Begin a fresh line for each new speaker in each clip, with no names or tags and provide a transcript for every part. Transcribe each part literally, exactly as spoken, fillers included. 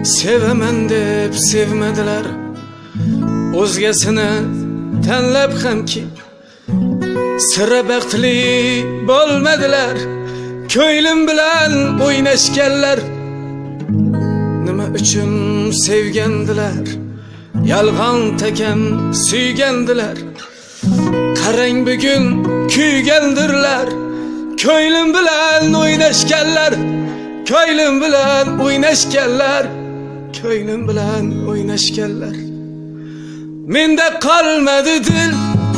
Sevemen deb sevmediler, o'zgasini tanlab hamki sira baxtli bo'lmadilar. Ko'nglim bilan o'ynashganlar, nima uchun sevgandilar? Yalg'on takam suygandilar. Qarang bugun kuygandirlar. Ko'nglim bilan o'ynashganlar, ko'nglim bilan o'ynashganlar, ko'nglim bilan o'ynashganlar. Menda qolmadi dil,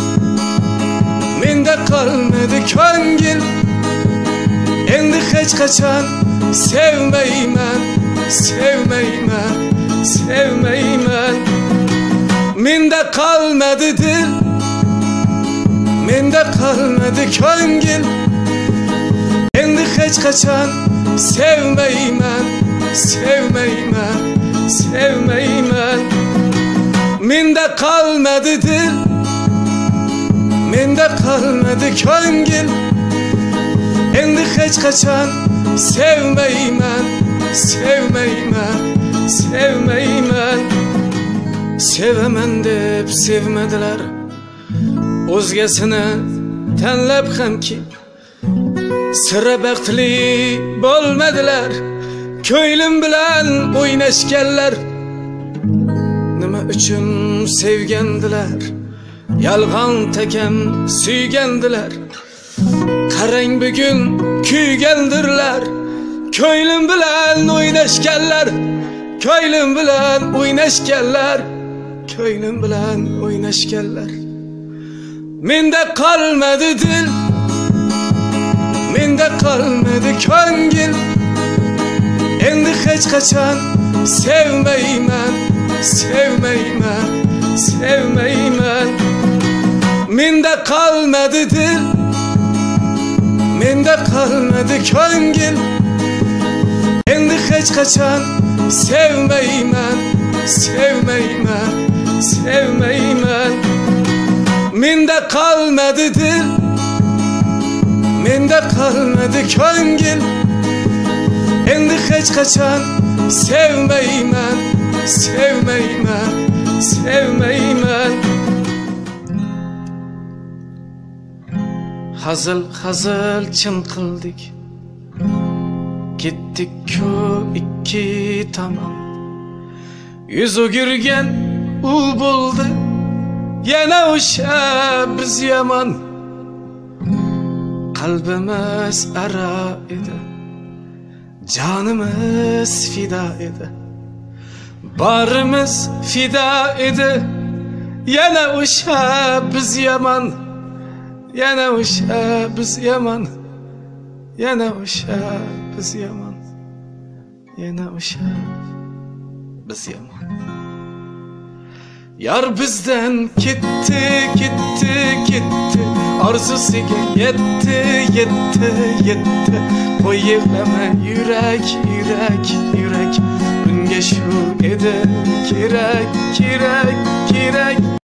menda qolmadi ko'ngil. Endi hech qachon sevmayman, sevmayman, sevmayman. Menda qolmadi dil, menda qolmadi ko'ngil. Endi hech qachon sevmayman, sevmayman, sevmayman. Menda qolmadi dil, menda qolmadi ko'ngil. Endi hech qachon sevmayman, sevmayman, sevmayman. Sevemen deb sevmediler, o'zgasini tanlab hamki sira baxtli bo'lmadilar. Ko'nglim bilan o'ynashganlar, nima uchun sevgandilar? Yalg'on takam suygandilar. Qarang bugun kuygandirlar. Ko'nglim bilan o'ynashganlar, ko'nglim bilan o'ynashganlar, ko'nglim bilan o'ynashganlar. Menda qolmadi dil, menda qolmadi ko'ngil. Endi hech qachon sevmayman, sevmayman, sevmayman. Menda qolmadi dil, menda qolmadi ko'ngil. Endi hech qachon sevmayman, sevmayman, sevmayman. Menda qolmadi dil, menda qolmadi ko'ngil. Endi hech qachon sevmayman, sevmayman, sevmayman. Hazil hazil chin qildik, ketdik-ku ikki tomon. Yuz o'girgan u bo'ldi, yana o'sha biz yomon. Qalbimiz ara edi, jonimiz fido edi, barimiz fido edi. Yana o'sha biz yomon, yana o'sha biz yomon, yana o'sha biz yomon, yana o'sha biz yomon. Yar bizdan ketdi, ketdi, ketdi, orzusiga yetdi, yetdi, yetdi. Qo'y yig'lama yurak, yurak, yurak. Bunga shu edi kerak, kerak, kerak.